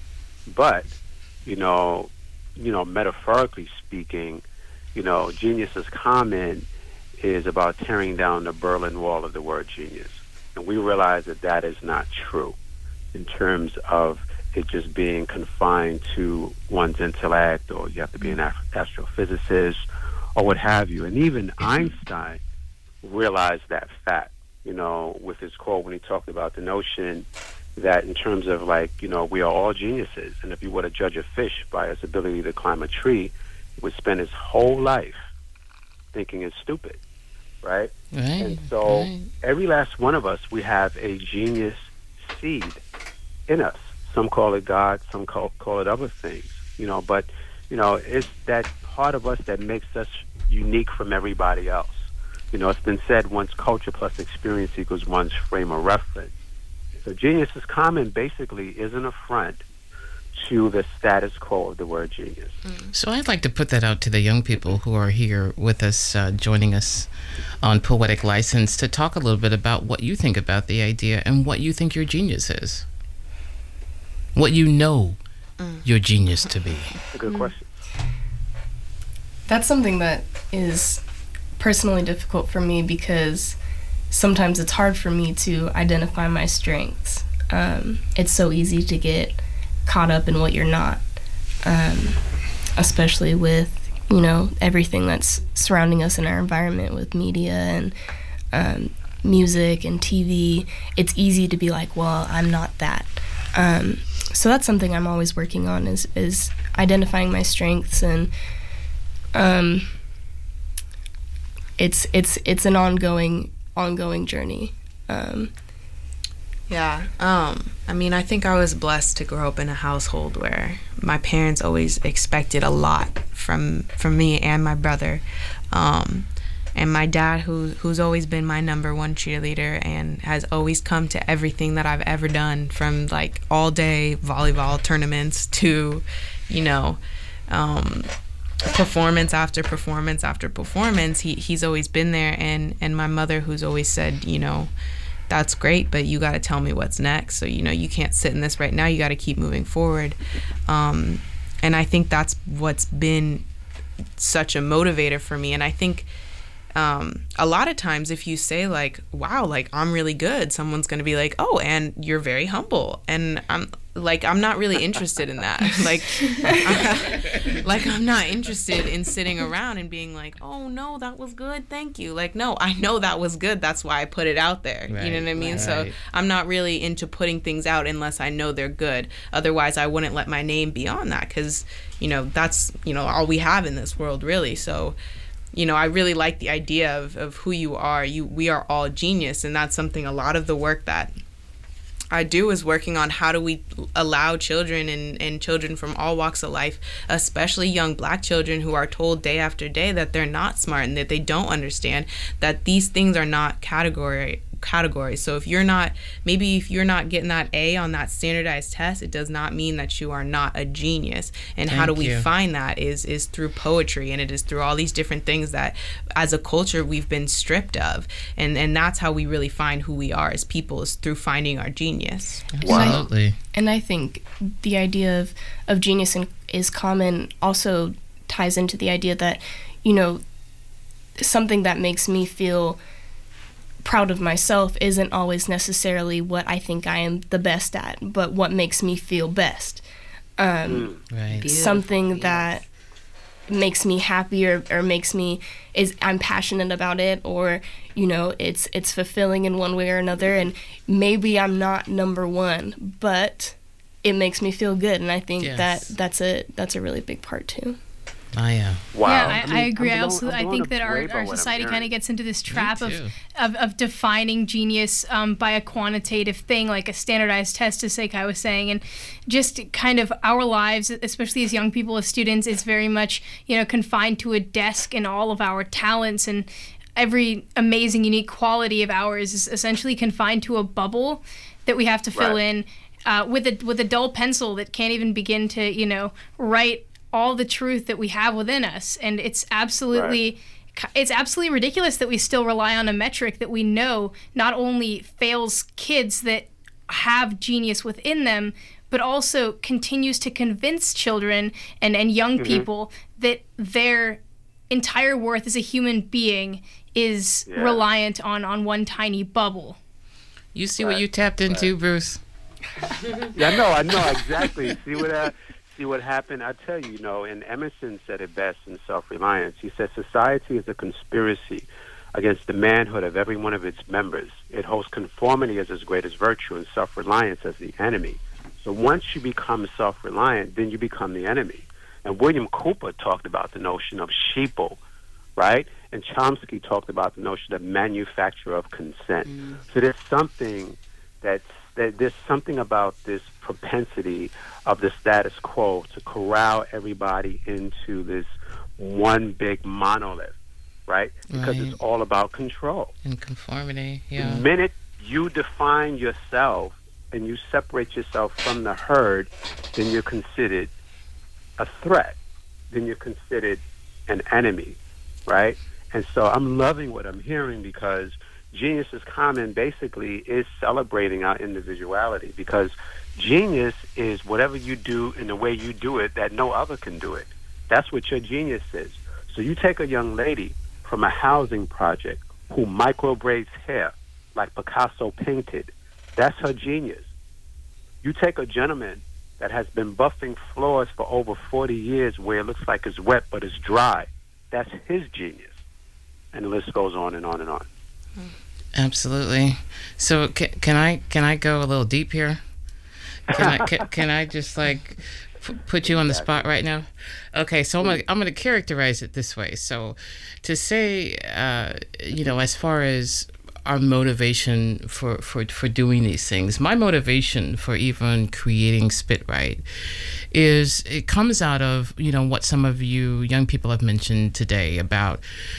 But, you know, you know, metaphorically speaking, you know, Genius is Common is about tearing down the Berlin Wall of the word genius. And we realize that that is not true in terms of it just being confined to one's intellect, or you have to be an astrophysicist or what have you. And even Einstein realized that fact, you know, with his quote when he talked about the notion that in terms of, like, you know, we are all geniuses. And if you were to judge a fish by its ability to climb a tree, it would spend its whole life thinking is stupid, right? Right. And so right. every last one of us, we have a genius seed in us. Some call it God, some call, call it other things, you know, but, you know, it's that part of us that makes us unique from everybody else. You know, it's been said one's culture plus experience equals one's frame of reference. So genius is common basically is an affront to the status quo of the word genius. So I'd like to put that out to the young people who are here with us, uh, joining us on Poetic License, to talk a little bit about what you think about the idea and what you think your genius is. What you know mm. your genius to be. That's a good mm. question. That's something that is personally difficult for me because sometimes it's hard for me to identify my strengths. Um, it's so easy to get caught up in what you're not, um, especially with, you know, everything that's surrounding us in our environment with media and um, music and T V. It's easy to be like, well, I'm not that. Um, so that's something I'm always working on is, is identifying my strengths, and um, it's it's it's an ongoing ongoing journey. Um, Yeah, um, I mean, I think I was blessed to grow up in a household where my parents always expected a lot from from me and my brother. Um, and my dad, who who's always been my number one cheerleader and has always come to everything that I've ever done, from like all day volleyball tournaments to, you know, um, performance after performance after performance. He he's always been there, and and my mother, who's always said, you know, that's great, but you got to tell me what's next. So, you know, you can't sit in this right now. You got to keep moving forward. Um, and I think that's what's been such a motivator for me. And I think um, a lot of times if you say like, wow, like I'm really good, someone's going to be like, oh, and you're very humble. And I'm like, I'm not really interested in that. Like, I'm, like I'm not interested in sitting around and being like, oh no, that was good, thank you. Like, no, I know that was good. That's why I put it out there. Right, you know what I mean? Right. So I'm not really into putting things out unless I know they're good. Otherwise, I wouldn't let my name be on that, because, you know, that's, you know, all we have in this world, really. So, you know, I really like the idea of, of who you are. You, we are all genius, and that's something, a lot of the work that I do is working on how do we allow children and, and children from all walks of life, especially young black children who are told day after day that they're not smart and that they don't understand that these things are not category categories. So if you're not, maybe if you're not getting that A on that standardized test, it does not mean that you are not a genius. And Thank how do we you. find that is is through poetry, and it is through all these different things that as a culture we've been stripped of. And and that's how we really find who we are as people, is through finding our genius. Absolutely. And I, and I think the idea of, of genius in, is common also ties into the idea that, you know, something that makes me feel proud of myself isn't always necessarily what I think I am the best at, but what makes me feel best. Um, right. Something that makes me happy or, or makes me, is I'm passionate about it, or, you know, it's it's fulfilling in one way or another, and maybe I'm not number one, but it makes me feel good, and I think yes. that that's a that's a really big part too. I am. Wow. Yeah, I, I, mean, I agree. I also I think that our, our society kind of gets into this trap of, of of defining genius um, by a quantitative thing, like a standardized test, as Sekai was saying, and just kind of our lives, especially as young people, as students, is very much, you know, confined to a desk, and all of our talents and every amazing, unique quality of ours is essentially confined to a bubble that we have to fill right. in uh, with a with a dull pencil that can't even begin to, you know, write all the truth that we have within us. And it's absolutely right. it's absolutely ridiculous that we still rely on a metric that we know not only fails kids that have genius within them, but also continues to convince children and, and young mm-hmm. people that their entire worth as a human being is yeah. reliant on, on one tiny bubble. You see right. what you tapped into, right. Bruce? Yeah, no, I know exactly. See what I... See what happened? I tell you, you know, and Emerson said it best in Self-Reliance. He said, society is a conspiracy against the manhood of every one of its members. It holds conformity as its greatest virtue and self-reliance as the enemy. So once you become self-reliant, then you become the enemy. And William Cooper talked about the notion of sheeple, right? And Chomsky talked about the notion of manufacture of consent. Mm. So there's something that's, that there's something about this propensity of the status quo to corral everybody into this one big monolith, right? Because Right. it's all about control. And conformity, yeah. The minute you define yourself and you separate yourself from the herd, then you're considered a threat. Then you're considered an enemy, right? And so I'm loving what I'm hearing, because Genius is Common basically is celebrating our individuality, because genius is whatever you do in the way you do it that no other can do it. That's what your genius is. So you take a young lady from a housing project who microbraids hair like Picasso painted. That's her genius. You take a gentleman that has been buffing floors for over forty years where it looks like it's wet but it's dry. That's his genius. And the list goes on and on and on. Absolutely. So can, can I can I go a little deep here? Can I can, can I just like p- put you on the spot right now? Okay, so I'm gonna, I'm going to characterize it this way. So to say, uh, you know, as far as our motivation for, for, for doing these things, my motivation for even creating Spit Right is it comes out of, you know, what some of you young people have mentioned today about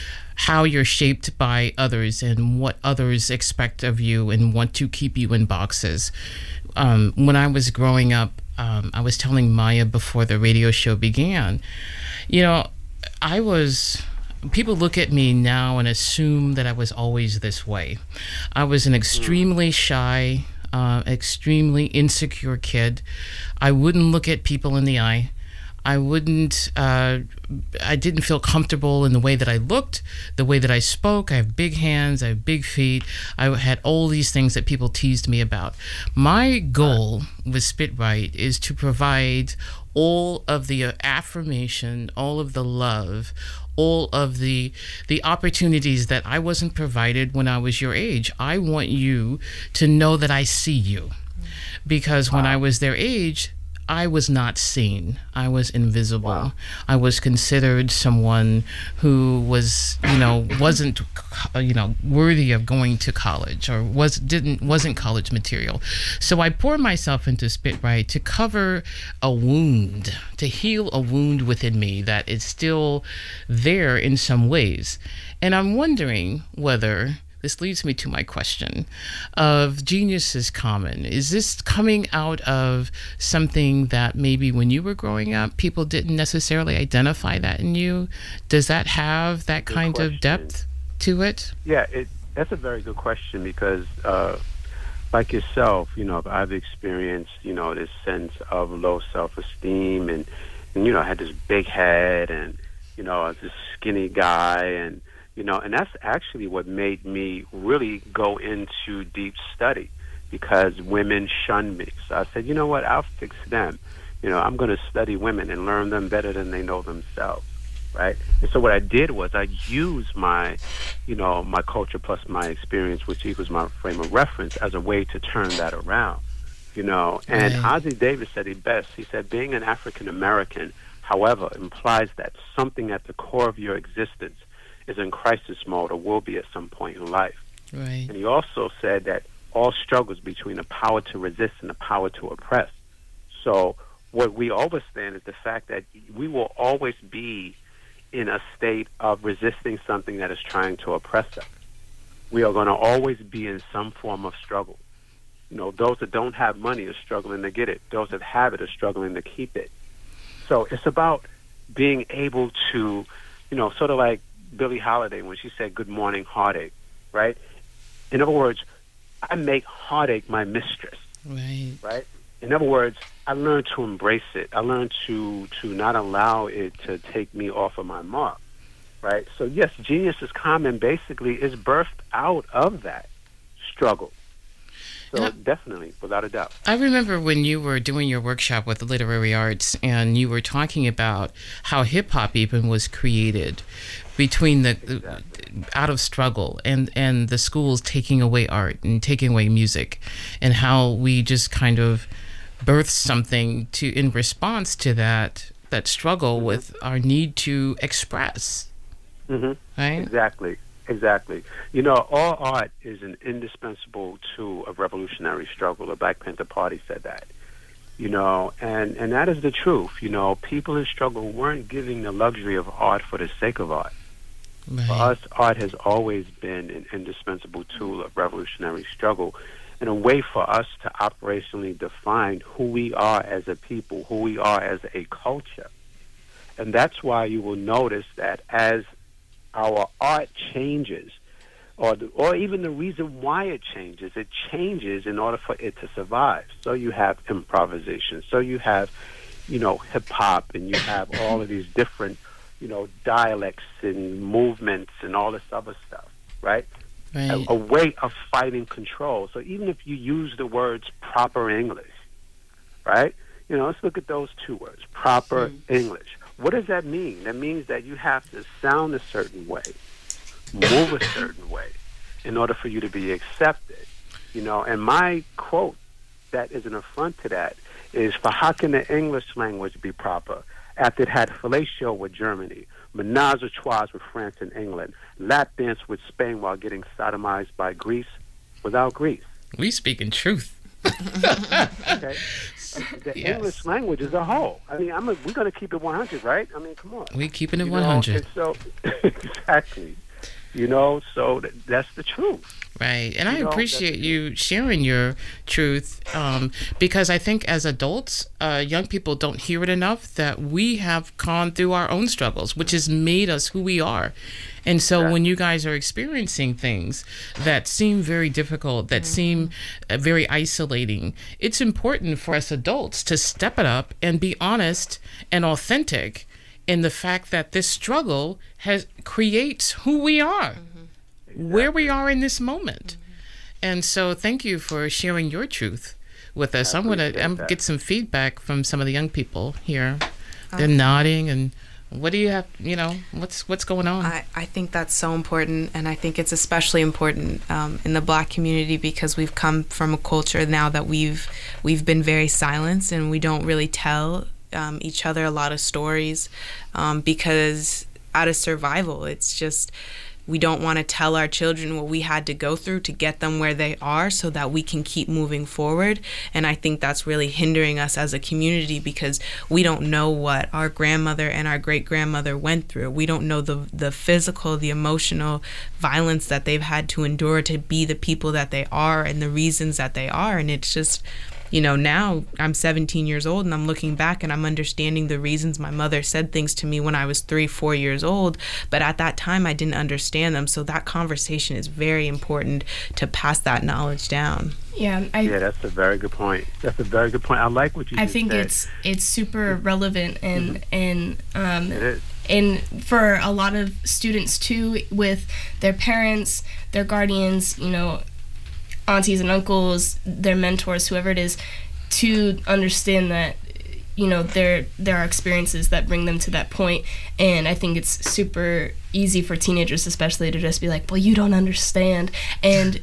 how you're shaped by others and what others expect of you and want to keep you in boxes. Um, when I was growing up, um, I was telling Maya before the radio show began, you know, I was, people look at me now and assume that I was always this way. I was an extremely shy, uh, extremely insecure kid. I wouldn't look at people in the eye. I wouldn't, uh, I didn't feel comfortable in the way that I looked, the way that I spoke. I have big hands, I have big feet. I had all these things that people teased me about. My goal with Spit Right is to provide all of the uh, affirmation, all of the love, all of the the opportunities that I wasn't provided when I was your age. I want you to know that I see you. Because when I was their age, I was not seen. I was invisible. Wow. I was considered someone who was, you know, wasn't, you know, worthy of going to college or was didn't wasn't college material. So I poured myself into Spit Right to cover a wound, to heal a wound within me that is still there in some ways. And I'm wondering whether this leads me to my question of Genius is Common. Is this coming out of something that maybe when you were growing up, people didn't necessarily identify that in you? Does that have that Good kind question. of depth to it? Yeah, it, that's a very good question, because uh, like yourself, you know, I've experienced, you know, this sense of low self-esteem and, and you know, I had this big head and, you know, I was this skinny guy and, you know, and that's actually what made me really go into deep study, because women shunned me. So I said, you know what, I'll fix them. You know, I'm going to study women and learn them better than they know themselves, right? And so what I did was I used my, you know, my culture plus my experience, which equals my frame of reference, as a way to turn that around, you know. And Right. Ossie Davis said it best. He said, being an African-American, however, implies that something at the core of your existence is in crisis mode or will be at some point in life. Right. And he also said that all struggles between the power to resist and the power to oppress. So what we understand is the fact that we will always be in a state of resisting something that is trying to oppress us. We are going to always be in some form of struggle. You know, those that don't have money are struggling to get it. Those that have it are struggling to keep it. So it's about being able to, you know, sort of like Billie Holiday when she said, "Good morning, heartache," right? In other words, I make heartache my mistress, Right. right? In other words, I learned to embrace it. I learned to, to not allow it to take me off of my mark, right? So yes, Genius is Common basically is birthed out of that struggle. So Yeah. definitely, without a doubt. I remember when you were doing your workshop with the literary arts and you were talking about how hip hop even was created between the Exactly. out of struggle and, and the schools taking away art and taking away music, and how we just kind of birthed something to in response to that that struggle Mm-hmm. with our need to express. Mm-hmm. Right? Exactly. Exactly. You know, all art is an indispensable tool of revolutionary struggle. The Black Panther Party said that. You know, and, and that is the truth. You know, people in struggle weren't giving the luxury of art for the sake of art. Right. For us, art has always been an indispensable tool of revolutionary struggle and a way for us to operationally define who we are as a people, who we are as a culture. And that's why you will notice that as our art changes, or the, or even the reason why it changes, it changes in order for it to survive. So you have improvisation. So you have, you know, hip-hop, and you have all of these different, you know, dialects and movements and all this other stuff, right? Right. A, a way of fighting control. So even if you use the words proper English, right? You know, let's look at those two words, proper mm. English. What does that mean? That means that you have to sound a certain way, move a certain way, in order for you to be accepted. You know, and my quote that is an affront to that is, for how can the English language be proper after it had fellatio with Germany, menage a trois with France and England, lap dance with Spain while getting sodomized by Greece without Greece? We speaking truth. Okay. The Yes. English language as a whole. I mean, I'm a, we're going to keep it one hundred, right? I mean, come on. We keeping it You one know, hundred. and so, exactly. You know, so th- that's the truth. Right. And I You know, appreciate that's- you sharing your truth, um, because I think as adults, uh, young people don't hear it enough that we have gone through our own struggles, which has made us who we are. And so Exactly. when you guys are experiencing things that seem very difficult, that seem uh, very isolating, it's important for us adults to step it up and be honest and authentic in the fact that this struggle has creates who we are, Exactly. where we are in this moment. And so thank you for sharing your truth with us. I I'm going to appreciate I'm that. get some feedback from some of the young people here. They're nodding. And what do you have, you know, what's what's going on? I, I think that's so important, and I think it's especially important um, in the Black community because we've come from a culture now that we've we've been very silenced, and we don't really tell um, each other a lot of stories um, because out of survival, it's just we don't want to tell our children what we had to go through to get them where they are so that we can keep moving forward. And I think that's really hindering us as a community because we don't know what our grandmother and our great-grandmother went through. We don't know the the physical, the emotional violence that they've had to endure to be the people that they are and the reasons that they are. And it's just, you know, now I'm seventeen years old and I'm looking back and I'm understanding the reasons my mother said things to me when I was three, four years old. But at that time, I didn't understand them. So that conversation is very important to pass that knowledge down. Yeah, I Yeah, that's a very good point. That's a very good point. I like what you I just think said. it's it's super relevant and and um It is. and for a lot of students too, with their parents, their guardians, you know, aunties and uncles, their mentors, whoever it is, to understand that, you know, there there are experiences that bring them to that point. And I think it's super easy for teenagers especially to just be like, well, you don't understand, and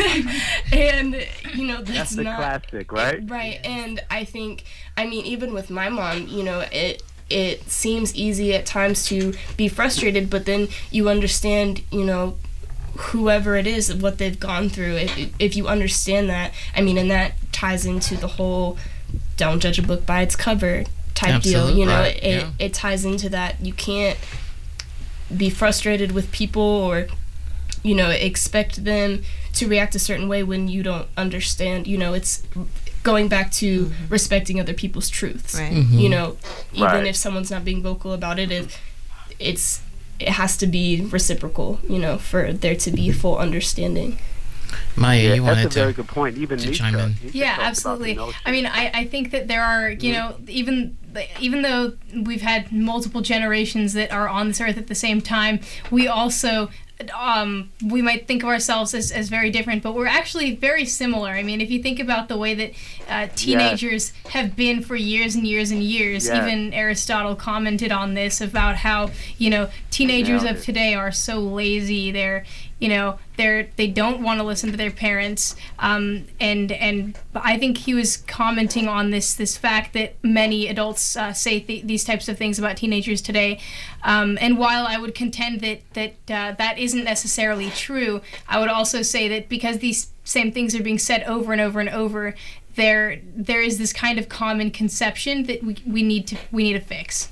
and you know that's, That's the not classic, right? right. And I think, I mean, even with my mom, you know, it it seems easy at times to be frustrated, but then you understand, you know, whoever it is, what they've gone through. If, if you understand that, I mean, and that ties into the whole don't judge a book by its cover type Absolutely. deal. You know, Right. it, Yeah. it ties into that. You can't be frustrated with people or, you know, expect them to react a certain way when you don't understand. You know, it's going back to mm-hmm. respecting other people's truths. Right. Mhm. You know, even Right. if someone's not being vocal about it, it it's it has to be reciprocal, you know, for there to be full understanding. Maya, Yeah, you that's wanted a to, very good point. Even to Nietzsche, chime in. Nietzsche Yeah, talked about the absolutely. notion- I mean, I, I think that there are, you know, even even though we've had multiple generations that are on this earth at the same time, we also um, we might think of ourselves as, as very different, but we're actually very similar. I mean, if you think about the way that uh, teenagers yes. have been for years and years and years, yes. even Aristotle commented on this about how, you know, teenagers of today are so lazy. They're, you know, they're they don't want to listen to their parents, um, and and I think he was commenting on this this fact that many adults uh, say th- these types of things about teenagers today. Um, and while I would contend that that uh, that isn't necessarily true, I would also say that because these same things are being said over and over and over, there there is this kind of common conception that we we need to we need to fix.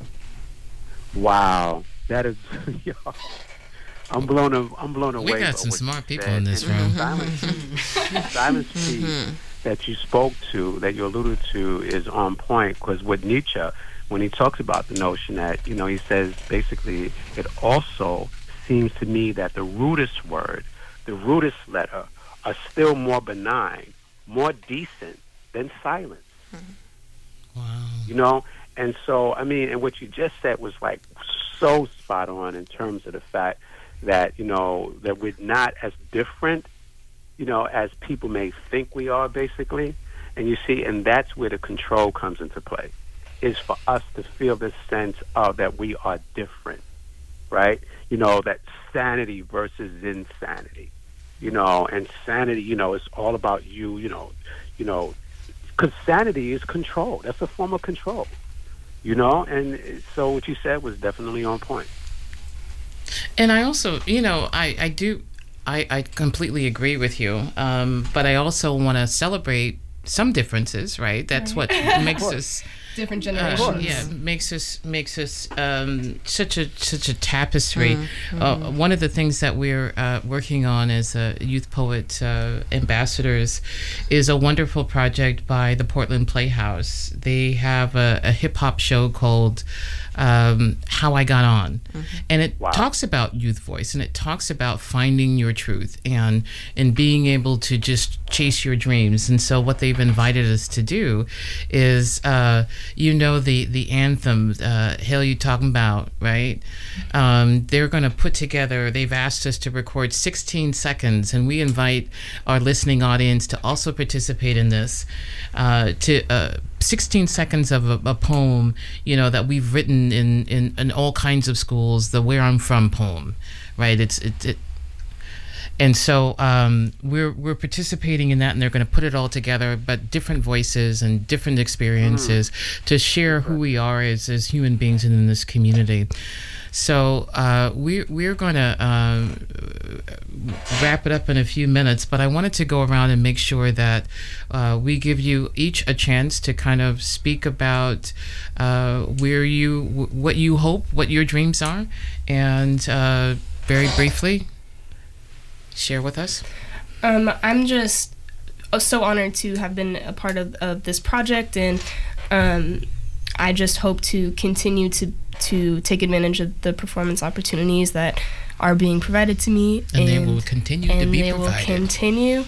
Wow, that is. I'm blown. I'm blown away. We got some smart people in this room. Silence, silence piece that you spoke to, that you alluded to, is on point. Because with Nietzsche, when he talks about the notion that, you know, he says basically it also seems to me that the rudest word, the rudest letter, are still more benign, more decent than silence. Wow. You know, and so I mean, and what you just said was like so spot on in terms of the fact that, you know, that we're not as different, you know, as people may think we are, basically. And you see, and that's where the control comes into play, is for us to feel this sense of that we are different, right? You know, that sanity versus insanity, you know, and sanity, you know, it's all about you, you know, you know, because sanity is control. That's a form of control, you know, and so what you said was definitely on point. And I also, you know, I, I do, I, I completely agree with you. Um, but I also want to celebrate some differences, right? That's what makes us different generations. Uh, yeah, makes us makes us um, such a such a tapestry. Mm-hmm. Uh, one of the things that we're uh, working on as uh, Youth Poet uh, ambassadors is a wonderful project by the Portland Playhouse. They have a, a hip hop show called um, How I Got On, mm-hmm. and it wow. talks about youth voice, and it talks about finding your truth and and being able to just chase your dreams. And so what they've invited us to do is, uh, you know, the the anthem, uh, "Hell You Talking About," right? Um, they're going to put together. They've asked us to record sixteen seconds, and we invite our listening audience to also participate in this. Uh, to uh, sixteen seconds of a, a poem, you know, that we've written in, in, in all kinds of schools, the "Where I'm From" poem, right? It's it, it and so um, we're we're participating in that, and they're going to put it all together, but different voices and different experiences mm. to share who we are as as human beings in this community. So uh, we're we're going to uh, wrap it up in a few minutes, but I wanted to go around and make sure that uh, we give you each a chance to kind of speak about uh, where you, what you hope, what your dreams are, and uh, very briefly share with us. Um, I'm just so honored to have been a part of, of this project, and um, I just hope to continue to to take advantage of the performance opportunities that are being provided to me, and, and they will continue to be they provided. will continue.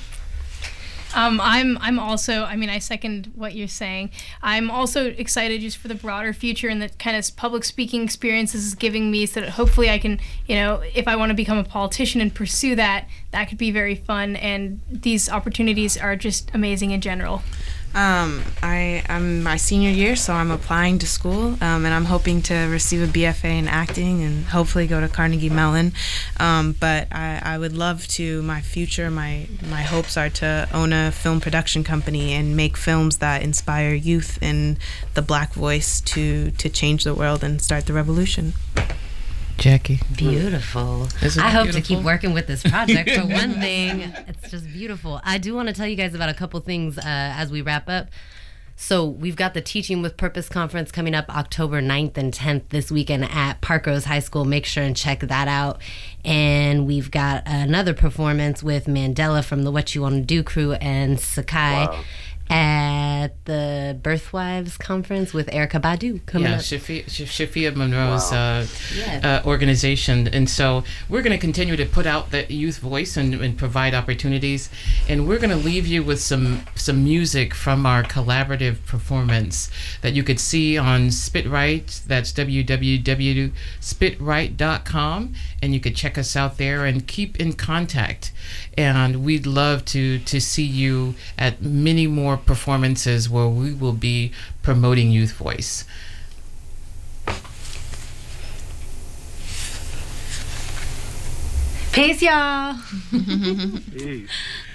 Um, I'm I'm also, I mean, I second what you're saying. I'm also excited just for the broader future and the kind of public speaking experience this is giving me, so that hopefully I can, you know, if I want to become a politician and pursue that, that could be very fun. And these opportunities are just amazing in general. Um, I, I'm my senior year, so I'm applying to school, um, and I'm hoping to receive a B F A in acting and hopefully go to Carnegie Mellon. Um, but I, I would love to, my future, my, my hopes are to own a film production company and make films that inspire youth and the Black voice to, to change the world and start the revolution. Jackie. Beautiful. I hope to keep working with this project. For one thing, it's just beautiful. I do want to tell you guys about a couple things uh, as we wrap up. So we've got the Teaching with Purpose conference coming up October ninth and tenth this weekend at Parkrose High School. Make sure and check that out. And we've got another performance with Mandela from the What You Want to Do crew and Sakai. Wow. at the Birthwives Conference with Erica Badu coming yeah, up. Shafia, Shafia Monroe's Wow. uh, Yeah. uh, organization. And so we're going to continue to put out the youth voice and, and provide opportunities. And we're going to leave you with some some music from our collaborative performance that you could see on SpitRite. That's w w w dot spit right dot com. And you could check us out there and keep in contact. And we'd love to, to see you at many more performances where we will be promoting youth voice. Peace, y'all. Peace.